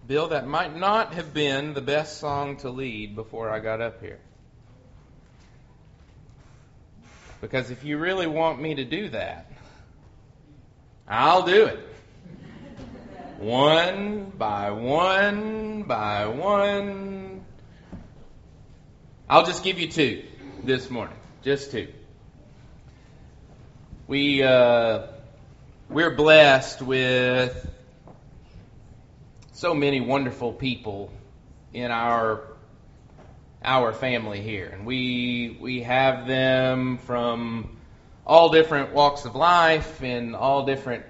Bill, that might not have been the best song to lead before I got up here. Because if you really want me to do that, I'll do it. One by one by one. I'll just give you two this morning. Just two. We're blessed with so many wonderful people in our family here. And we have them from all different walks of life and all different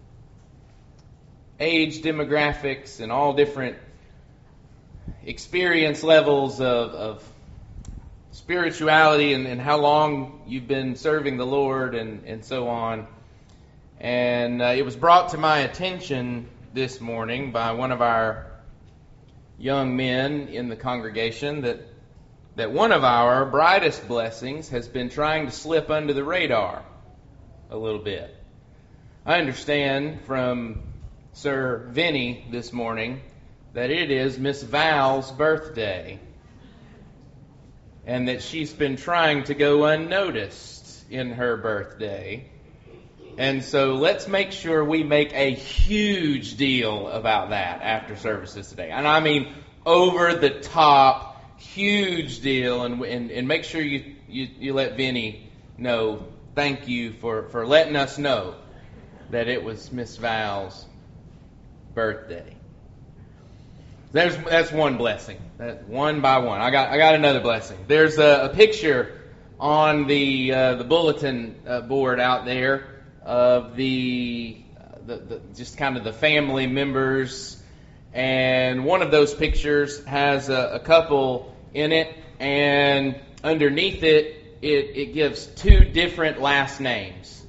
age demographics and all different experience levels of spirituality and how long you've been serving the Lord and so on. And it was brought to my attention this morning by one of our young men in the congregation that one of our brightest blessings has been trying to slip under the radar a little bit. I understand from Sir Vinny this morning that it is Miss Val's birthday and that she's been trying to go unnoticed in her birthday. And so let's make sure we make a huge deal about that after services today. And I mean over the top, huge deal. And make sure you let Vinny know, thank you for letting us know that it was Miss Val's birthday. That's one blessing. That one by one. I got another blessing. There's a picture on the bulletin board out there of the just kind of the family members, and one of those pictures has a couple in it, and underneath it gives two different last names.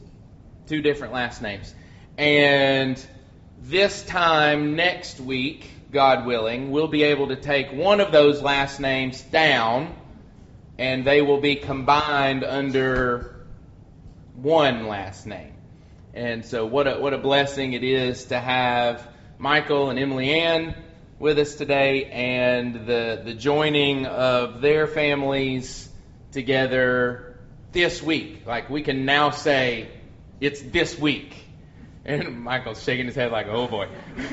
And this time next week, God willing, we'll be able to take one of those last names down, and they will be combined under one last name. And so what a blessing it is to have Michael and Emily Ann with us today, and the joining of their families together this week. Like, we can now say it's this week. And Michael's shaking his head like, oh boy.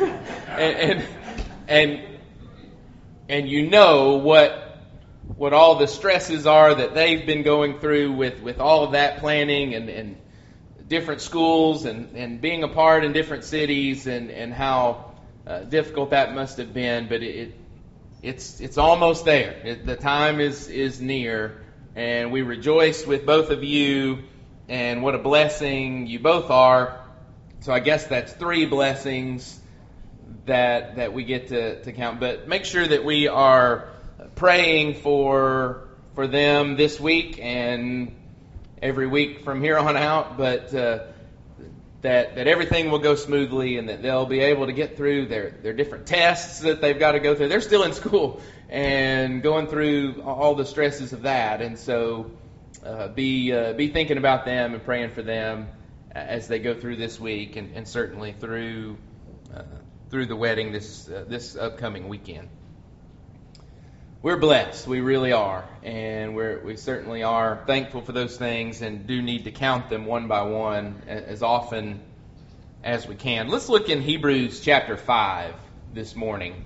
and you know what all the stresses are that they've been going through with all of that planning and different schools and being apart in different cities and how difficult that must have been. But it's almost there. The time is near, and we rejoice with both of you, and what a blessing you both are. So I guess that's three blessings that we get to count. But make sure that we are praying for them this week and every week from here on out, but that everything will go smoothly and that they'll be able to get through their different tests that they've got to go through. They're still in school and going through all the stresses of that, and so be thinking about them and praying for them as they go through this week and certainly through the wedding this upcoming weekend. We're blessed. We really are. And we certainly are thankful for those things and do need to count them one by one as often as we can. Let's look in Hebrews chapter 5 this morning.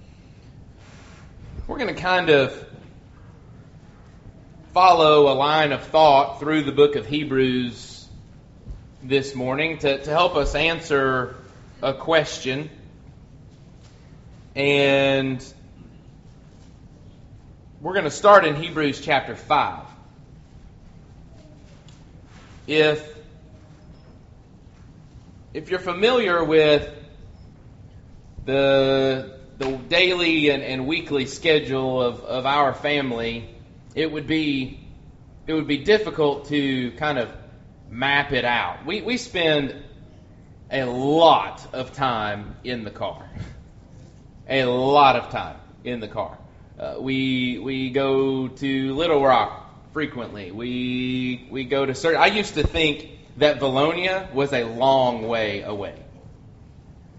We're going to kind of follow a line of thought through the book of Hebrews this morning to help us answer a question. And we're going to start in Hebrews chapter 5. If you're familiar with the daily and weekly schedule of our family, it would be difficult to kind of map it out. We spend a lot of time in the car. A lot of time in the car. We go to Little Rock frequently. We go to certain. I used to think that Valonia was a long way away.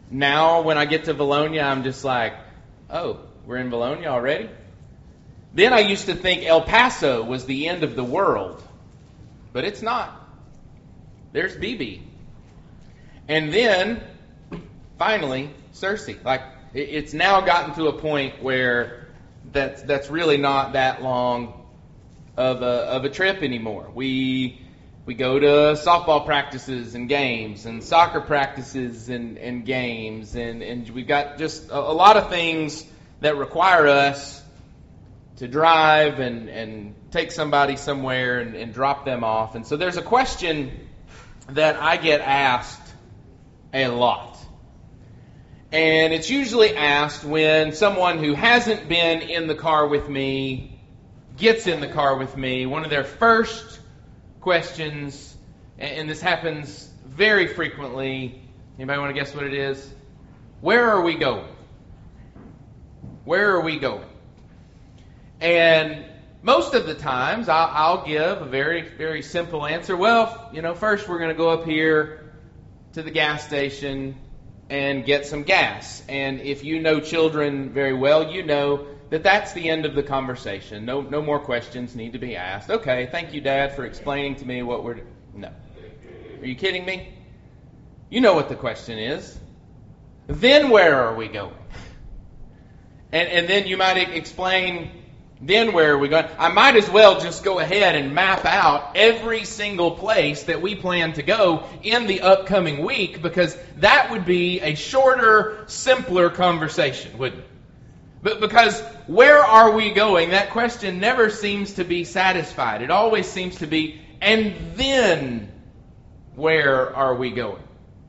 Now when I get to Bologna, I'm just like, oh, we're in Bologna already? Then I used to think El Paso was the end of the world. But it's not. There's BB. And then, finally, Searcy. Like, it's now gotten to a point where that's really not that long of a trip anymore. We go to softball practices and games and soccer practices and games and we've got just a lot of things that require us to drive and take somebody somewhere and drop them off. And so there's a question that I get asked a lot. And it's usually asked when someone who hasn't been in the car with me gets in the car with me. One of their first questions, and this happens very frequently. Anybody want to guess what it is? Where are we going? Where are we going? And most of the times I'll give a very, very simple answer. Well, first we're going to go up here to the gas station and get some gas. And if you know children very well, you know that that's the end of the conversation. No more questions need to be asked. Okay, thank you, Dad, for explaining to me what we're doing. No. Are you kidding me? You know what the question is. Then where are we going? And then you might explain, then where are we going? I might as well just go ahead and map out every single place that we plan to go in the upcoming week, because that would be a shorter, simpler conversation, wouldn't it? But because where are we going, that question never seems to be satisfied. It always seems to be, and then where are we going?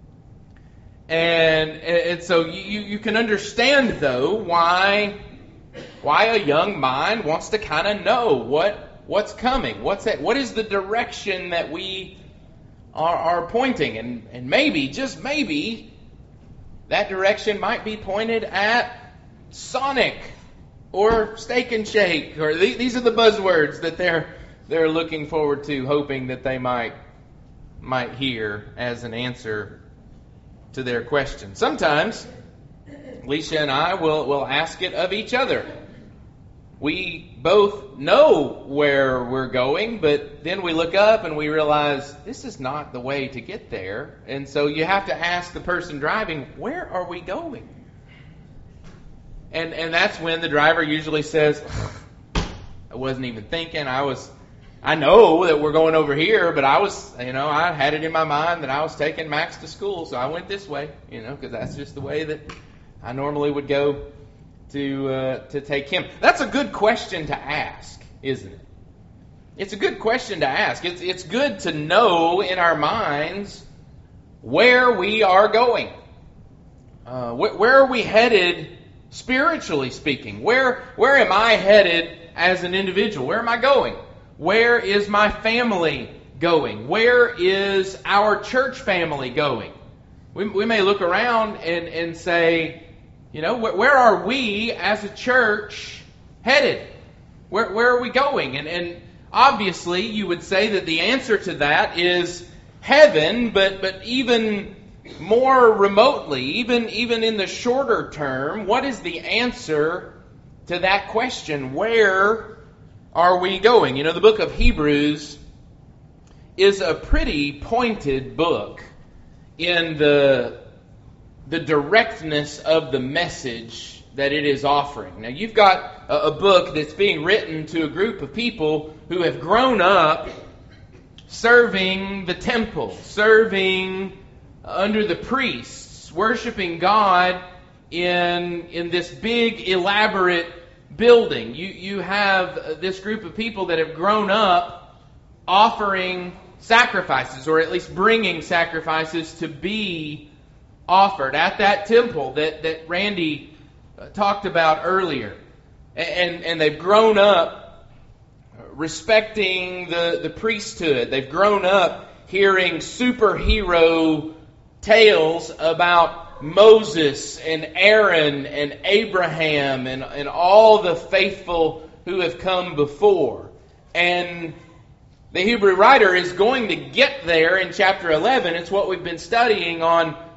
And so you can understand, though, why a young mind wants to kind of know what's coming. What is the direction that we are pointing? And maybe, just maybe, that direction might be pointed at Sonic or Steak and Shake. Or these are the buzzwords that they're looking forward to, hoping that they might hear as an answer to their question. Sometimes Alicia and I will ask it of each other. We both know where we're going, but then we look up and we realize this is not the way to get there. And so you have to ask the person driving, where are we going? And that's when the driver usually says, I wasn't even thinking. I know that we're going over here, but I had it in my mind that I was taking Max to school, so I went this way, because that's just the way that I normally would go to take him. That's a good question to ask, isn't it? It's a good question to ask. It's good to know in our minds where we are going. Where are we headed spiritually speaking? Where am I headed as an individual? Where am I going? Where is my family going? Where is our church family going? We may look around and say, where are we as a church headed? Where are we going? And obviously you would say that the answer to that is heaven, but even more remotely, even in the shorter term, what is the answer to that question? Where are we going? The book of Hebrews is a pretty pointed book in the directness of the message that it is offering. Now, you've got a book that's being written to a group of people who have grown up serving the temple, serving under the priests, worshiping God in this big, elaborate building. You have this group of people that have grown up offering sacrifices, or at least bringing sacrifices to be offered at that temple that Randy talked about earlier. And they've grown up respecting the priesthood. They've grown up hearing superhero tales about Moses and Aaron and Abraham and all the faithful who have come before. And the Hebrew writer is going to get there in chapter 11. It's what we've been studying on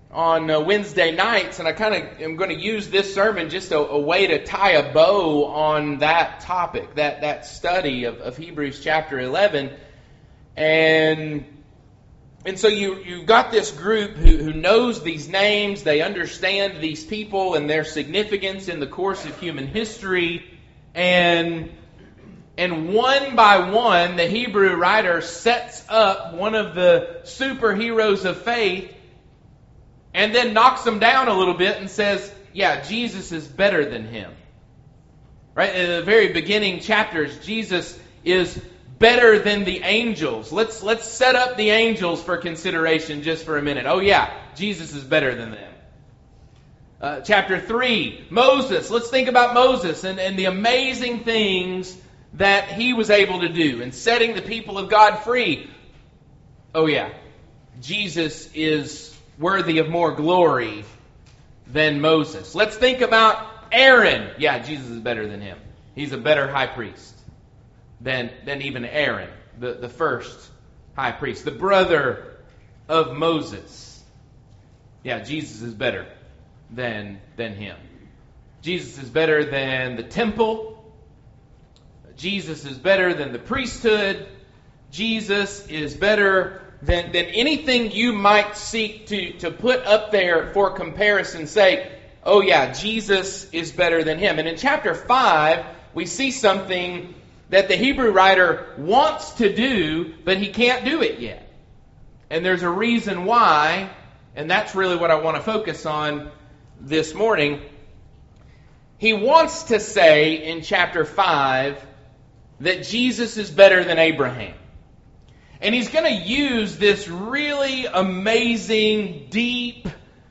on Wednesday nights, and I kind of am going to use this sermon just a way to tie a bow on that topic, that study of Hebrews chapter 11. And so you've got this group who knows these names, they understand these people and their significance in the course of human history, and one by one, the Hebrew writer sets up one of the superheroes of faith and then knocks them down a little bit and says, yeah, Jesus is better than him. Right? In the very beginning chapters, Jesus is better than the angels. Let's set up the angels for consideration just for a minute. Oh yeah, Jesus is better than them. Chapter 3, Moses. Let's think about Moses and the amazing things that he was able to do in setting the people of God free. Oh yeah, Jesus is worthy of more glory than Moses. Let's think about Aaron. Yeah, Jesus is better than him. He's a better high priest than even Aaron, the first high priest, the brother of Moses. Yeah, Jesus is better than him. Jesus is better than the temple. Jesus is better than the priesthood. Jesus is better than anything you might seek to put up there for comparison's sake. Oh yeah, Jesus is better than him. And in chapter 5, we see something that the Hebrew writer wants to do, but he can't do it yet. And there's a reason why, and that's really what I want to focus on this morning. He wants to say in chapter 5 that Jesus is better than Abraham. And he's going to use this really amazing, deep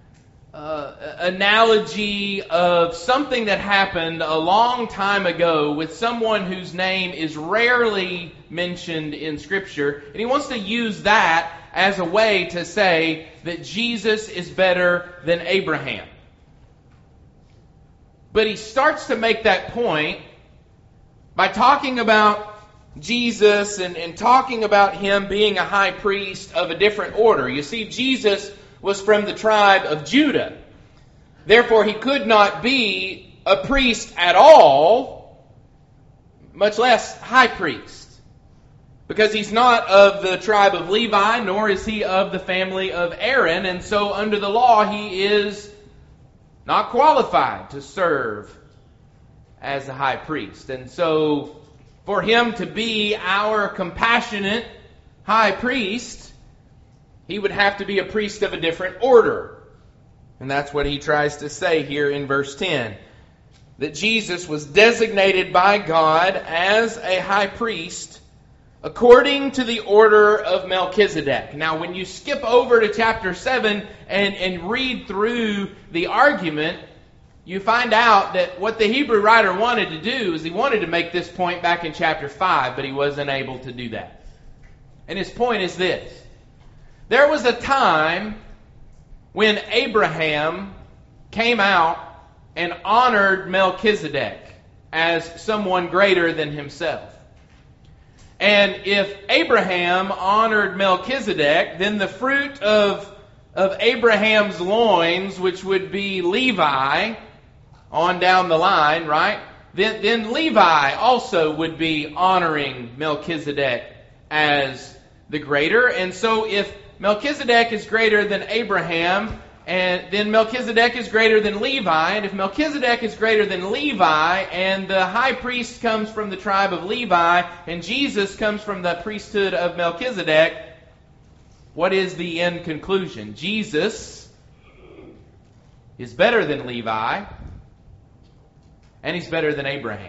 analogy of something that happened a long time ago with someone whose name is rarely mentioned in Scripture. And he wants to use that as a way to say that Jesus is better than Abraham. But he starts to make that point by talking about Jesus and talking about him being a high priest of a different order. You see, Jesus was from the tribe of Judah. Therefore, he could not be a priest at all, much less high priest. Because he's not of the tribe of Levi, nor is he of the family of Aaron. And so under the law, he is not qualified to serve as a high priest. And so for him to be our compassionate high priest, he would have to be a priest of a different order. And that's what he tries to say here in verse 10. That Jesus was designated by God as a high priest according to the order of Melchizedek. Now, when you skip over to chapter 7 and read through the argument, you find out that what the Hebrew writer wanted to do is he wanted to make this point back in chapter 5, but he wasn't able to do that. And his point is this. There was a time when Abraham came out and honored Melchizedek as someone greater than himself. And if Abraham honored Melchizedek, then the fruit of Abraham's loins, which would be Levi, on down the line, right? Then Levi also would be honoring Melchizedek as the greater. And so if Melchizedek is greater than Abraham, and then Melchizedek is greater than Levi, and if Melchizedek is greater than Levi, and the high priest comes from the tribe of Levi, and Jesus comes from the priesthood of Melchizedek, what is the end conclusion? Jesus is better than Levi, and he's better than Abraham.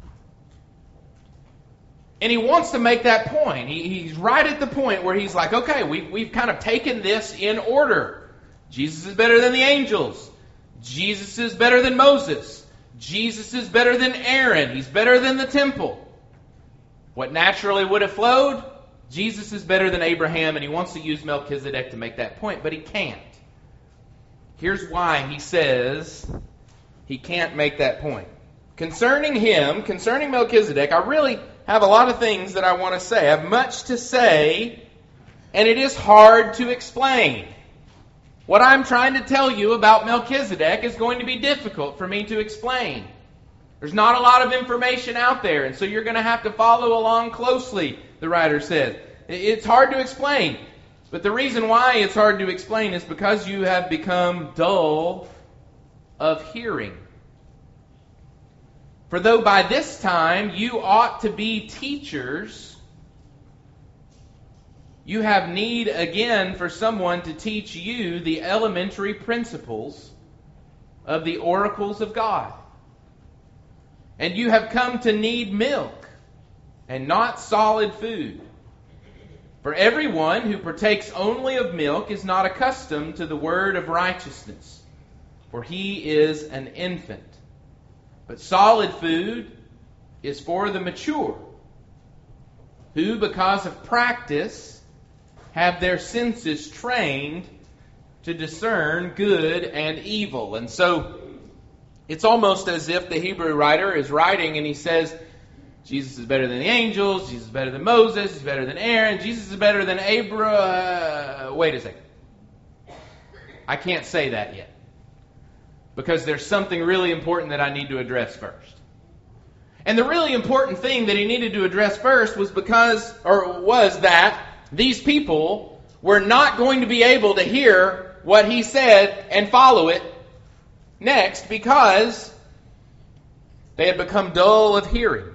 And he wants to make that point. He's right at the point where he's like, okay, we've kind of taken this in order. Jesus is better than the angels. Jesus is better than Moses. Jesus is better than Aaron. He's better than the temple. What naturally would have flowed? Jesus is better than Abraham, and he wants to use Melchizedek to make that point, but he can't. Here's why he says he can't make that point. Concerning him, concerning Melchizedek, I really have a lot of things that I want to say. I have much to say, and it is hard to explain. What I'm trying to tell you about Melchizedek is going to be difficult for me to explain. There's not a lot of information out there, and so you're going to have to follow along closely, the writer says. It's hard to explain. But the reason why it's hard to explain is because you have become dull of hearing. For though by this time you ought to be teachers, you have need again for someone to teach you the elementary principles of the oracles of God. And you have come to need milk and not solid food. For everyone who partakes only of milk is not accustomed to the word of righteousness, for he is an infant. But solid food is for the mature, who, because of practice, have their senses trained to discern good and evil. And so it's almost as if the Hebrew writer is writing and he says, Jesus is better than the angels, Jesus is better than Moses, he's better than Aaron, Jesus is better than Abraham. Wait a second. I can't say that yet. Because there's something really important that I need to address first. And the really important thing that he needed to address first was that these people were not going to be able to hear what he said and follow it next because they had become dull of hearing.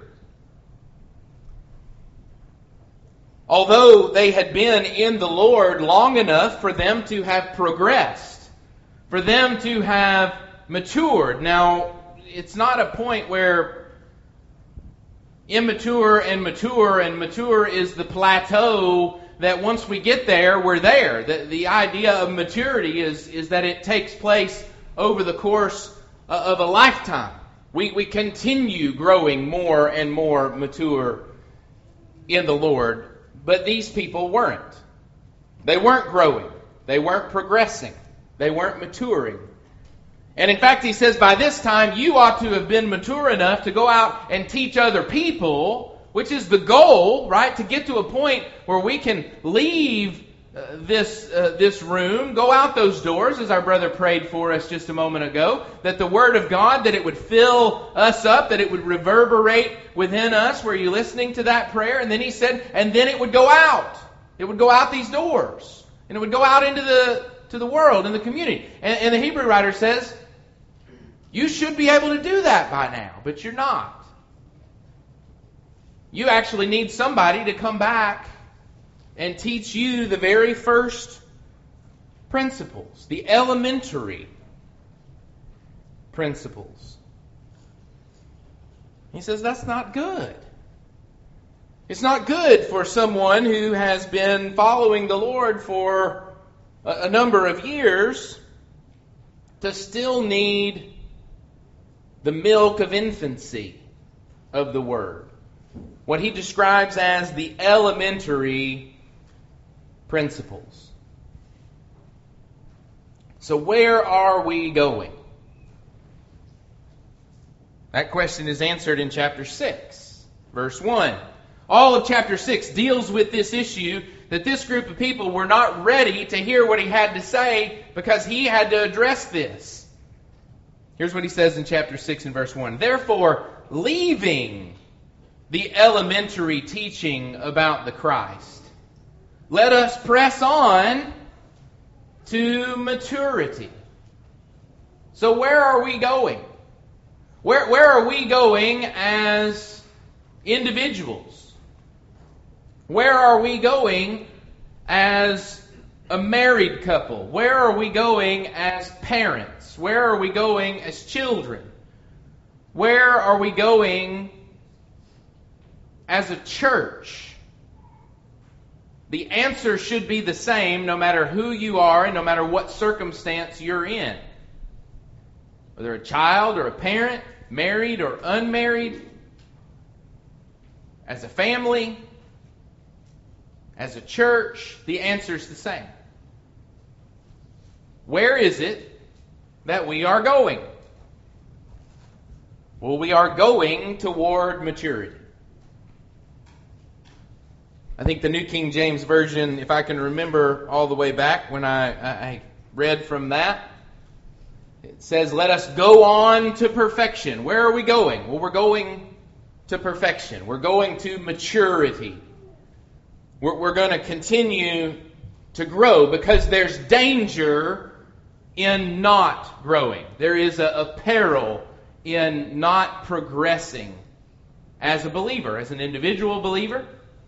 Although they had been in the Lord long enough for them to have progressed, for them to have matured. Now, it's not a point where immature and mature is the plateau that once we get there, we're there. The idea of maturity is that it takes place over the course of a lifetime. We continue growing more and more mature in the Lord. But these people weren't. They weren't growing. They weren't progressing. They weren't maturing. And in fact, he says, by this time, you ought to have been mature enough to go out and teach other people, which is the goal, right? To get to a point where we can leave this room, go out those doors, as our brother prayed for us just a moment ago, that the Word of God, that it would fill us up, that it would reverberate within us. Were you listening to that prayer? And then he said, and then it would go out. It would go out these doors. And it would go out into the world, in the community. And the Hebrew writer says, you should be able to do that by now, but you're not. You actually need somebody to come back and teach you the very first principles, the elementary principles. He says that's not good. It's not good for someone who has been following the Lord for a number of years to still need the milk of infancy of the Word. What he describes as the elementary principles. So where are we going? That question is answered in chapter 6, verse 1. All of chapter 6 deals with this issue that this group of people were not ready to hear what he had to say because he had to address this. Here's what he says in chapter 6 and verse 1. Therefore, leaving the elementary teaching about the Christ, let us press on to maturity. So where are we going? Where are we going as individuals? Where are we going as a married couple? Where are we going as parents? Where are we going as children? Where are we going as a church? The answer should be the same no matter who you are and no matter what circumstance you're in. Whether a child or a parent, married or unmarried, as a family, as a church, the answer is the same. Where is it that we are going? Well, we are going toward maturity. I think the New King James Version, if I can remember all the way back when I read from that. It says, let us go on to perfection. Where are we going? Well, we're going to perfection. We're going to maturity. We're going to continue to grow because there's danger in not growing. There is a peril in not progressing as a believer, as an individual believer,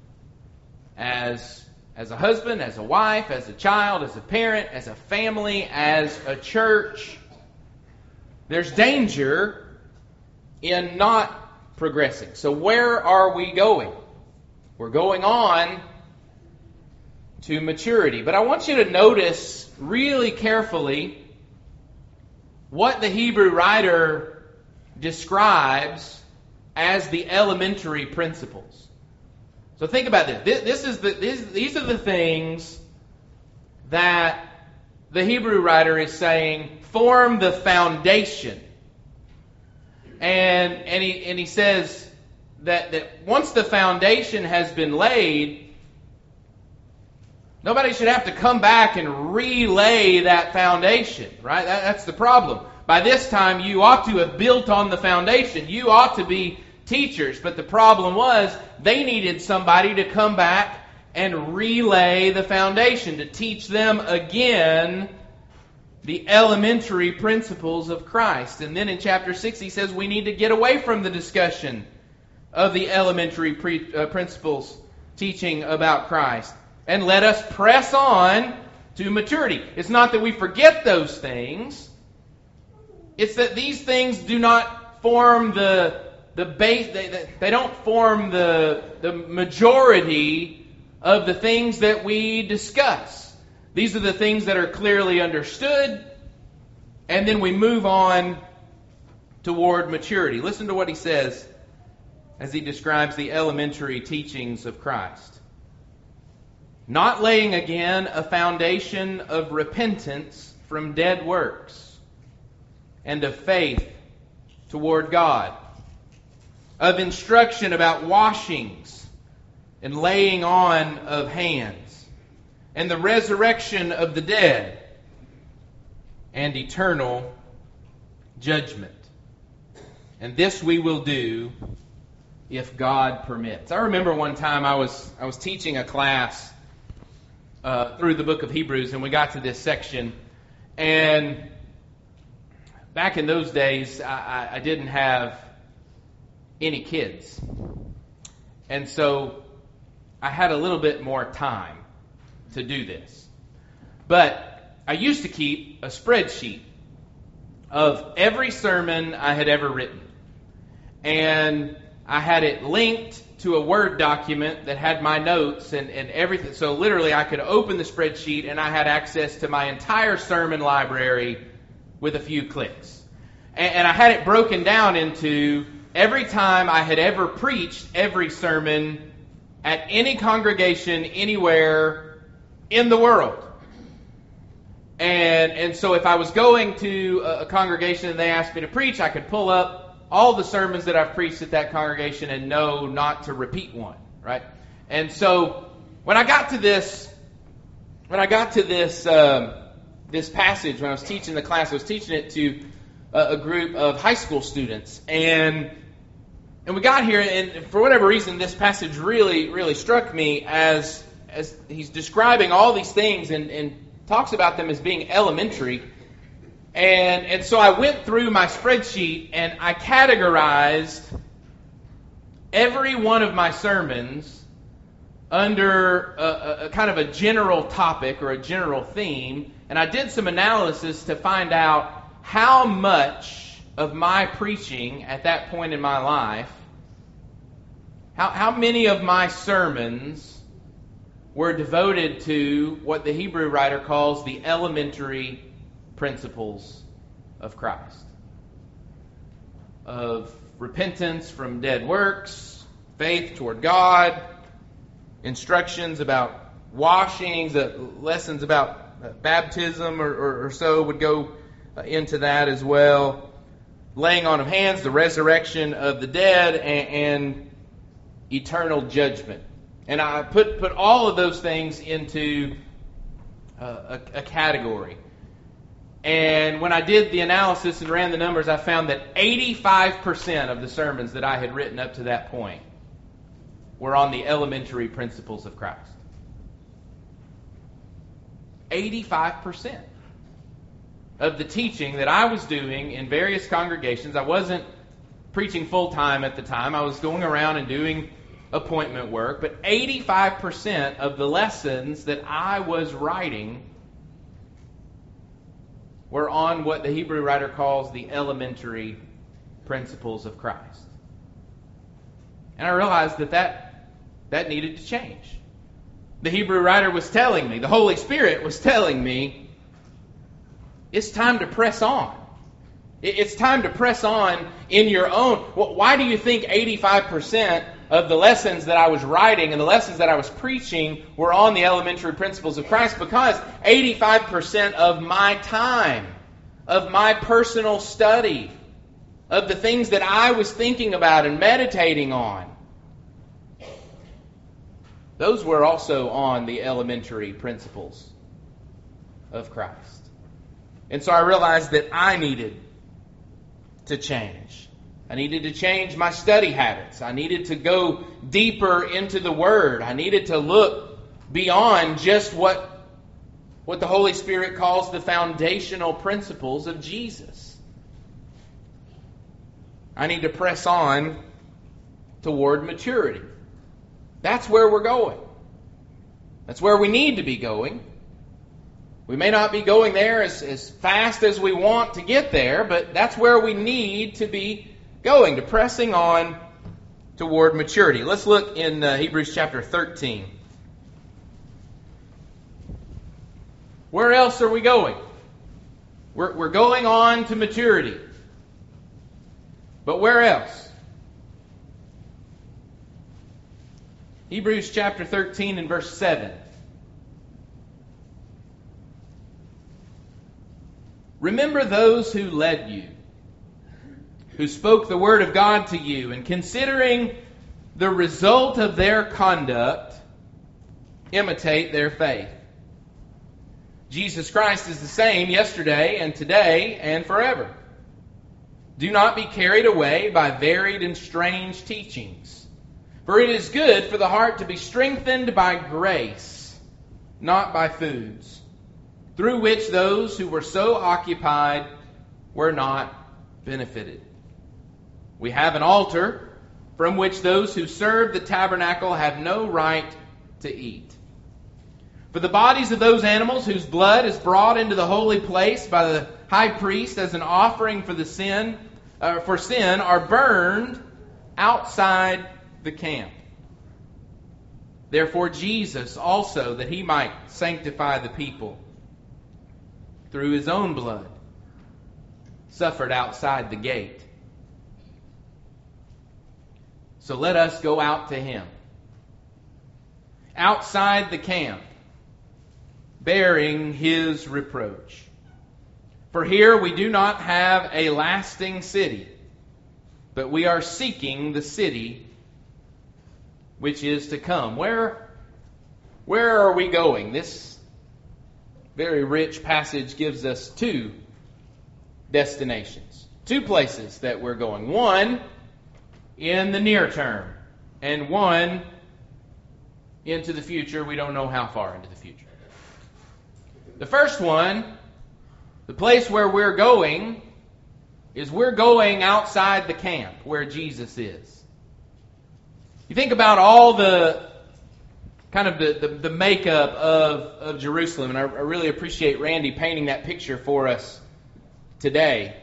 as a husband, as a wife, as a child, as a parent, as a family, as a church. There's danger in not progressing. So where are we going? We're going on to maturity. But I want you to notice really carefully what the Hebrew writer describes as the elementary principles. So think about this. These are the things that the Hebrew writer is saying form the foundation. And he says that once the foundation has been laid, nobody should have to come back and relay that foundation, right? That's the problem. By this time, you ought to have built on the foundation. You ought to be teachers. But the problem was they needed somebody to come back and relay the foundation, to teach them again the elementary principles of Christ. And then in chapter 6, he says we need to get away from the discussion of the elementary principles teaching about Christ. And let us press on to maturity. It's not that we forget those things. It's that these things do not form the base. They don't form the majority of the things that we discuss. These are the things that are clearly understood, and then we move on toward maturity. Listen to what he says as he describes the elementary teachings of Christ. Not laying again a foundation of repentance from dead works and of faith toward God, of instruction about washings and laying on of hands, and the resurrection of the dead, and eternal judgment. And this we will do if God permits. I remember one time I was teaching a class through the book of Hebrews, and we got to this section, and back in those days, I didn't have any kids. And so I had a little bit more time to do this. But I used to keep a spreadsheet of every sermon I had ever written. And I had it linked to a Word document that had my notes and everything. So literally I could open the spreadsheet and I had access to my entire sermon library with a few clicks. And I had it broken down into every time I had ever preached every sermon at any congregation anywhere in the world. And so if I was going to a congregation and they asked me to preach, I could pull up all the sermons that I've preached at that congregation and know not to repeat one, right? And so when I got to this this passage, when I was teaching the class, I was teaching it to a group of high school students, and we got here, and for whatever reason, this passage really struck me as he's describing all these things and talks about them as being elementary. And so I went through my spreadsheet and I categorized every one of my sermons under a kind of a general topic or a general theme, and I did some analysis to find out how much of my preaching at that point in my life, how many of my sermons were devoted to what the Hebrew writer calls the elementary principles of Christ. Of repentance from dead works, faith toward God, instructions about washings, lessons about baptism or so would go into that as well. Laying on of hands, the resurrection of the dead, and eternal judgment. And I put all of those things into a category. And when I did the analysis and ran the numbers, I found that 85% of the sermons that I had written up to that point were on the elementary principles of Christ. 85% of the teaching that I was doing in various congregations. I wasn't preaching full-time at the time. I was going around and doing appointment work. But 85% of the lessons that I was writing were on what the Hebrew writer calls the elementary principles of Christ. And I realized that needed to change. The Hebrew writer was telling me, the Holy Spirit was telling me, it's time to press on. It's time to press on in your own. Why do you think 85% of the lessons that I was writing and the lessons that I was preaching were on the elementary principles of Christ? Because 85% of my time, of my personal study, of the things that I was thinking about and meditating on, those were also on the elementary principles of Christ. And so I realized that I needed to change. I needed to change my study habits. I needed to go deeper into the Word. I needed to look beyond just what the Holy Spirit calls the foundational principles of Jesus. I need to press on toward maturity. That's where we're going. That's where we need to be going. We may not be going there as fast as we want to get there, but that's where we need to be going, to pressing on toward maturity. Let's look in Hebrews chapter 13. Where else are we going? We're going on to maturity. But where else? Hebrews chapter 13 and verse 7. Remember those who led you, who spoke the word of God to you, and considering the result of their conduct, imitate their faith. Jesus Christ is the same yesterday and today and forever. Do not be carried away by varied and strange teachings, for it is good for the heart to be strengthened by grace, not by foods, through which those who were so occupied were not benefited. We have an altar from which those who serve the tabernacle have no right to eat. For the bodies of those animals whose blood is brought into the holy place by the high priest as an offering for sin are burned outside the camp. Therefore Jesus also, that he might sanctify the people through his own blood, suffered outside the gate. So let us go out to him, outside the camp, bearing his reproach. For here we do not have a lasting city, but we are seeking the city which is to come. Where are we going? This very rich passage gives us two destinations, two places that we're going. One in the near term, and one into the future. We don't know how far into the future. The first one, the place where we're going, is we're going outside the camp where Jesus is. You think about all the kind of the makeup of Jerusalem, and I really appreciate Randy painting that picture for us today.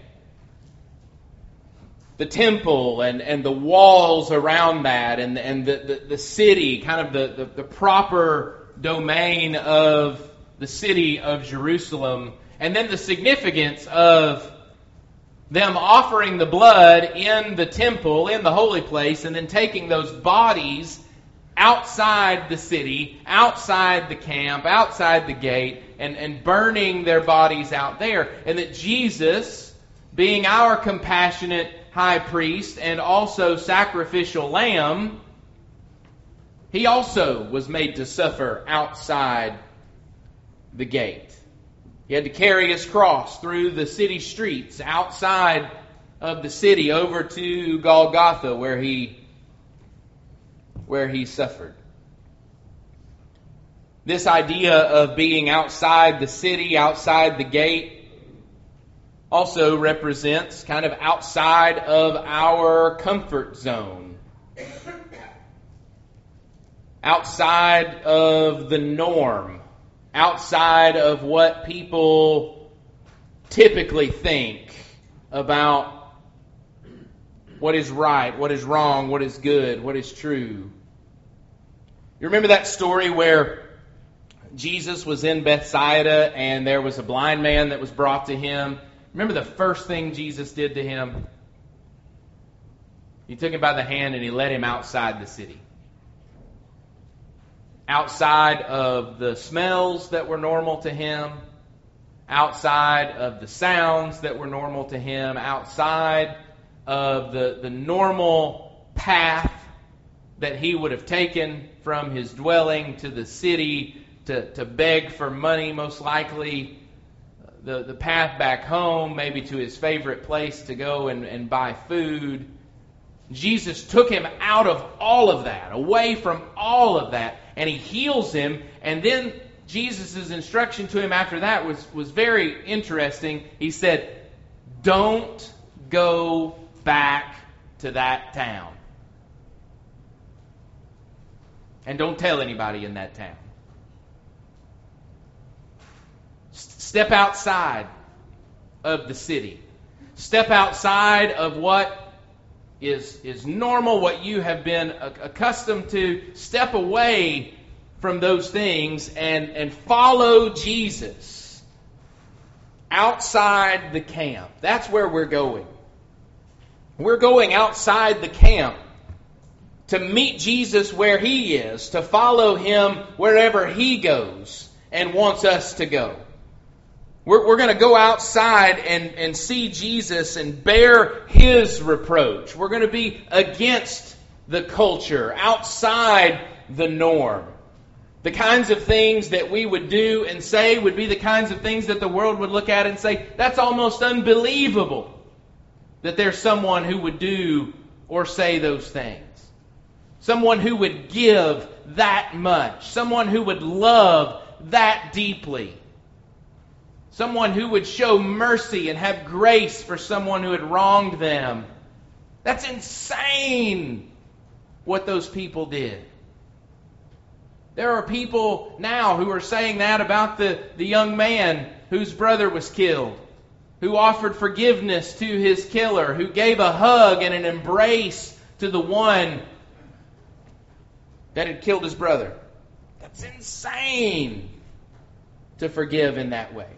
The temple and the walls around that, and the city, kind of the proper domain of the city of Jerusalem, and then the significance of them offering the blood in the temple, in the holy place, and then taking those bodies outside the city, outside the camp, outside the gate, and burning their bodies out there. And that Jesus, being our compassionate high priest and also sacrificial lamb, he also was made to suffer outside the gate. He had to carry his cross through the city streets outside of the city over to Golgotha where he suffered. This idea of being outside the city, outside the gate, also represents kind of outside of our comfort zone. Outside of the norm. Outside of what people typically think about what is right, what is wrong, what is good, what is true. You remember that story where Jesus was in Bethsaida and there was a blind man that was brought to him? Remember the first thing Jesus did to him? He took him by the hand and he led him outside the city. Outside of the smells that were normal to him, outside of the sounds that were normal to him, outside of the normal path that he would have taken from his dwelling to the city to beg for money, most likely, the path back home, maybe to his favorite place to go and buy food. Jesus took him out of all of that, away from all of that, and he heals him. And then Jesus' instruction to him after that was very interesting. He said, don't go back to that town. And don't tell anybody in that town. Step outside of the city. Step outside of what is normal, what you have been accustomed to. Step away from those things and follow Jesus outside the camp. That's where we're going. We're going outside the camp to meet Jesus where he is, to follow him wherever he goes and wants us to go. We're going to go outside and see Jesus and bear his reproach. We're going to be against the culture, outside the norm. The kinds of things that we would do and say would be the kinds of things that the world would look at and say, that's almost unbelievable that there's someone who would do or say those things. Someone who would give that much. Someone who would love that deeply. Someone who would show mercy and have grace for someone who had wronged them. That's insane what those people did. There are people now who are saying that about the young man whose brother was killed, who offered forgiveness to his killer, who gave a hug and an embrace to the one that had killed his brother. That's insane to forgive in that way.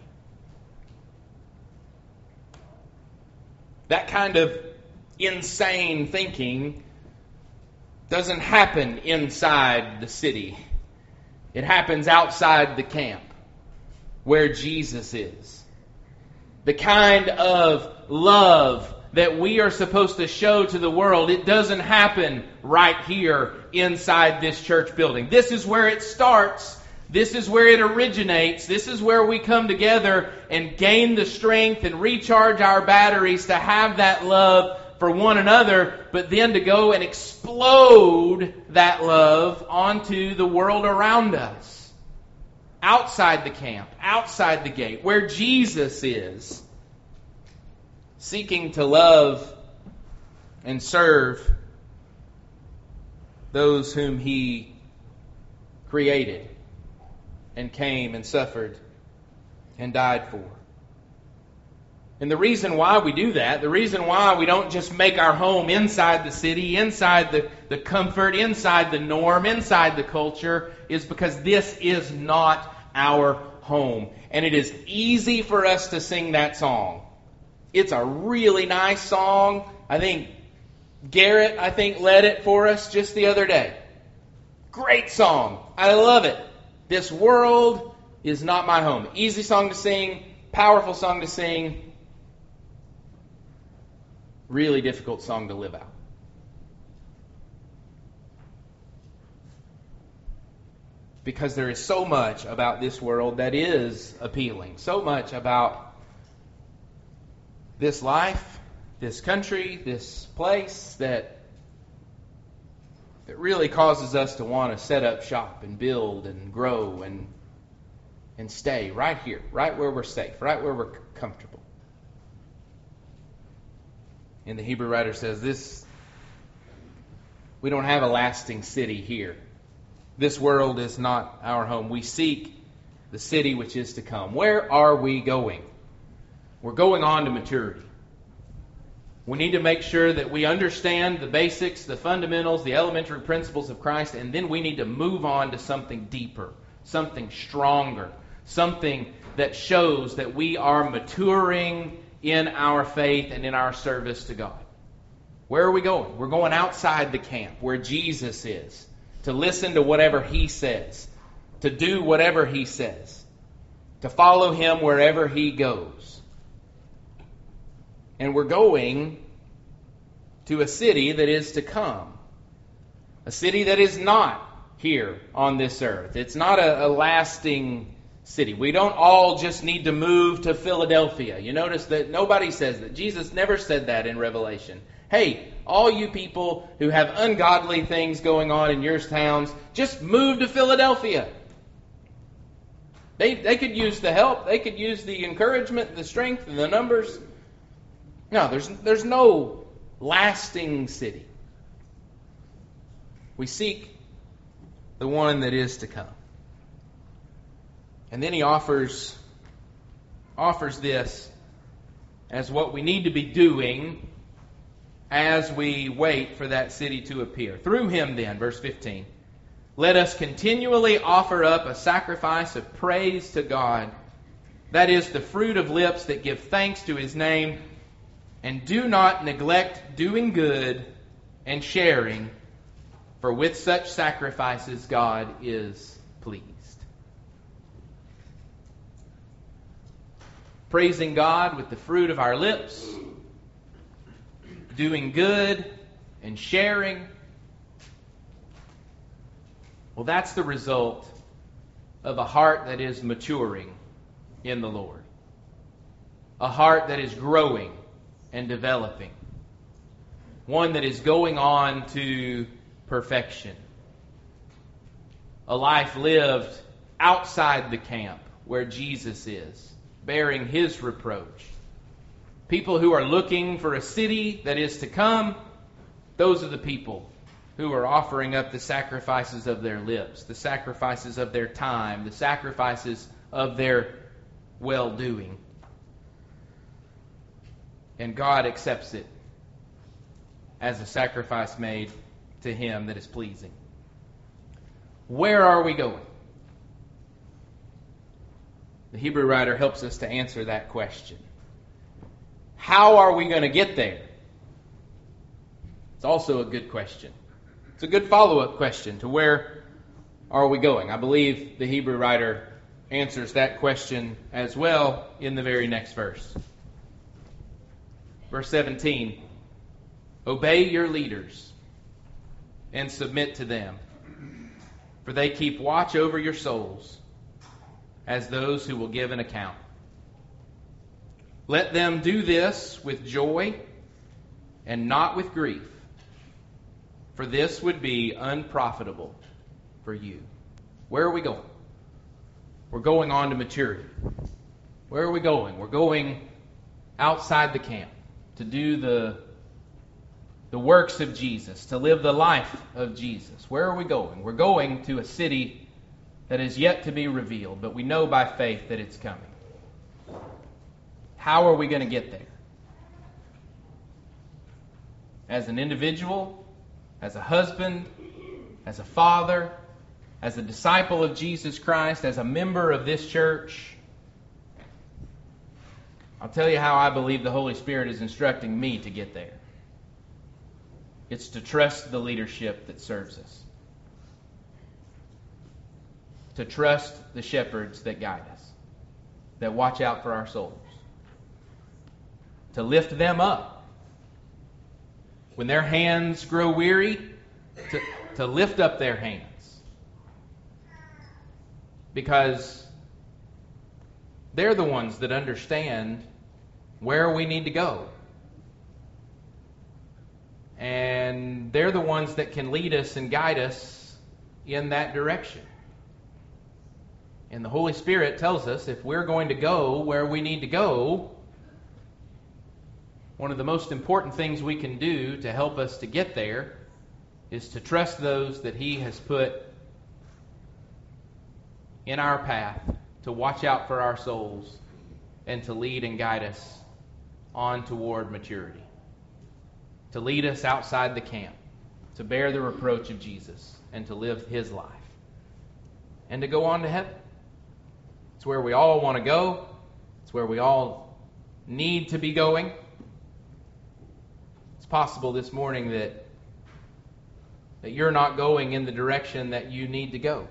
That kind of insane thinking doesn't happen inside the city. It happens outside the camp where Jesus is. The kind of love that we are supposed to show to the world, it doesn't happen right here inside this church building. This is where it starts. This is where it originates. This is where we come together and gain the strength and recharge our batteries to have that love for one another, but then to go and explode that love onto the world around us. Outside the camp, outside the gate, where Jesus is, seeking to love and serve those whom he created and came and suffered and died for. And the reason why we do that, the reason why we don't just make our home inside the city, inside the comfort, inside the norm, inside the culture, is because this is not our home. And it is easy for us to sing that song. It's a really nice song. I think Garrett, led it for us just the other day. Great song. I love it. This world is not my home. Easy song to sing, powerful song to sing, really difficult song to live out. because there is so much about this world that is appealing, so much about this life, this country, this place that really causes us to want to set up shop and build and grow and stay right here, right where we're safe, right where we're comfortable. And the Hebrew writer says we don't have a lasting city here. This world is not our home. We seek the city which is to come. Where are we going? We're going on to maturity. We need to make sure that we understand the basics, the fundamentals, the elementary principles of Christ, and then we need to move on to something deeper, something stronger, something that shows that we are maturing in our faith and in our service to God. Where are we going? We're going outside the camp, where Jesus is, to listen to whatever He says, to do whatever He says, to follow Him wherever He goes. And we're going to a city that is to come. A city that is not here on this earth. It's not a lasting city. We don't all just need to move to Philadelphia. You notice that nobody says that. Jesus never said that in Revelation. Hey, all you people who have ungodly things going on in your towns, just move to Philadelphia. They could use the help. They could use the encouragement, the strength, and the numbers. No, there's no lasting city. We seek the one that is to come. And then he offers this as what we need to be doing as we wait for that city to appear. Through him then, verse 15, let us continually offer up a sacrifice of praise to God. That is the fruit of lips that give thanks to his name. And do not neglect doing good and sharing, for with such sacrifices God is pleased. Praising God with the fruit of our lips, doing good and sharing. Well, that's the result of a heart that is maturing in the Lord. A heart that is growing and developing. One that is going on to perfection. A life lived outside the camp where Jesus is, bearing his reproach. People who are looking for a city that is to come, those are the people who are offering up the sacrifices of their lips, the sacrifices of their time, the sacrifices of their well-doing. And God accepts it as a sacrifice made to him that is pleasing. Where are we going? The Hebrew writer helps us to answer that question. How are we going to get there? It's also a good question. It's a good follow-up question to where are we going? I believe the Hebrew writer answers that question as well in the very next verse. Verse 17, obey your leaders and submit to them, for they keep watch over your souls as those who will give an account. Let them do this with joy and not with grief, for this would be unprofitable for you. Where are we going? We're going on to maturity. Where are we going? We're going outside the camp to do the works of Jesus, to live the life of Jesus. Where are we going? We're going to a city that is yet to be revealed, but we know by faith that it's coming. How are we going to get there? As an individual, as a husband, as a father, as a disciple of Jesus Christ, as a member of this church, I'll tell you how I believe the Holy Spirit is instructing me to get there. It's to trust the leadership that serves us. To trust the shepherds that guide us, that watch out for our souls. To lift them up. When their hands grow weary, to lift up their hands. because they're the ones that understand where we need to go. And they're the ones that can lead us and guide us in that direction. And the Holy Spirit tells us if we're going to go where we need to go, one of the most important things we can do to help us to get there is to trust those that He has put in our path to watch out for our souls and to lead and guide us on toward maturity. To lead us outside the camp, to bear the reproach of Jesus and to live His life. And to go on to heaven. It's where we all want to go. It's where we all need to be going. It's possible this morning that you're not going in the direction that you need to go.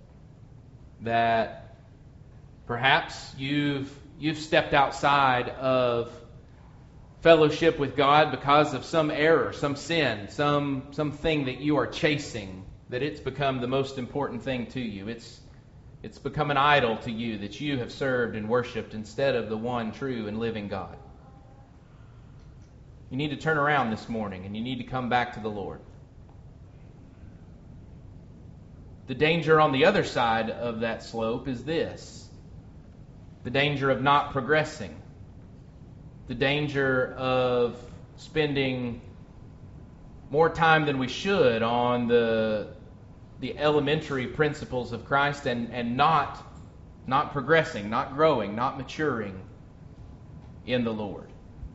That perhaps you've stepped outside of fellowship with God because of some error, some sin, something that you are chasing, that it's become the most important thing to you. It's become an idol to you that you have served and worshipped instead of the one true and living God. You need to turn around this morning and you need to come back to the Lord. The danger on the other side of that slope is this: the danger of not progressing, the danger of spending more time than we should on the elementary principles of Christ and not progressing, not growing, not maturing in the Lord.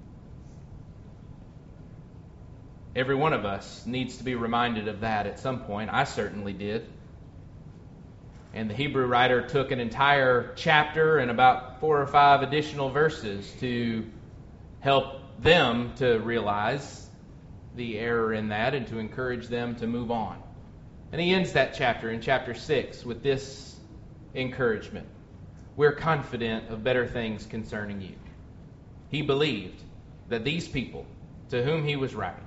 Every one of us needs to be reminded of that at some point. I certainly did. And the Hebrew writer took an entire chapter and about 4 or 5 additional verses to help them to realize the error in that and to encourage them to move on. And he ends that chapter in chapter 6 with this encouragement: we're confident of better things concerning you. He believed that these people to whom he was writing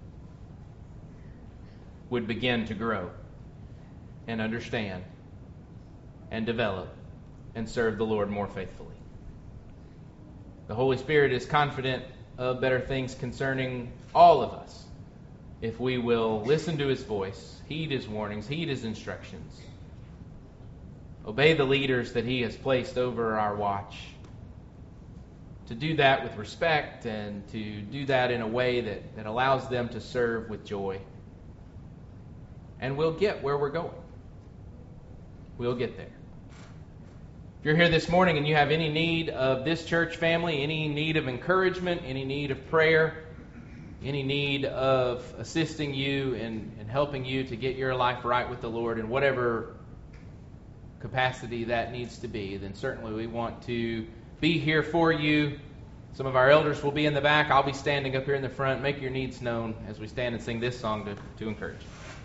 would begin to grow and understand and develop and serve the Lord more faithfully. The Holy Spirit is confident of better things concerning all of us if we will listen to His voice, heed His warnings, heed His instructions, obey the leaders that He has placed over our watch, to do that with respect and to do that in a way that allows them to serve with joy. And we'll get where we're going. We'll get there. If you're here this morning and you have any need of this church family, any need of encouragement, any need of prayer, any need of assisting you in helping you to get your life right with the Lord in whatever capacity that needs to be, then certainly we want to be here for you. Some of our elders will be in the back. I'll be standing up here in the front. Make your needs known as we stand and sing this song to encourage you.